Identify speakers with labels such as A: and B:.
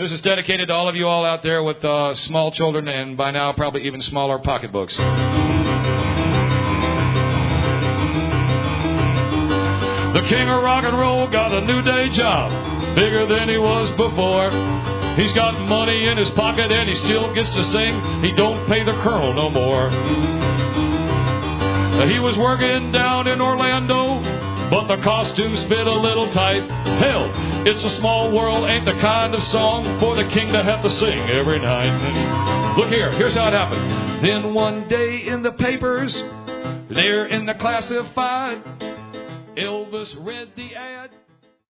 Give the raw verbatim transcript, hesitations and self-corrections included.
A: This is dedicated to all of you all out there with uh, small children and by now probably even smaller pocketbooks. The king of rock and roll got a new day job, bigger than he was before. He's got money in his pocket and he still gets to sing. He don't pay the colonel no more. He was working down in Orlando, but the costumes fit a little tight. Hell, It's a Small World ain't the kind of song for the king to have to sing every night. Look here, here's how it happened. Then one day in the papers, there in the classified, Elvis read the ad.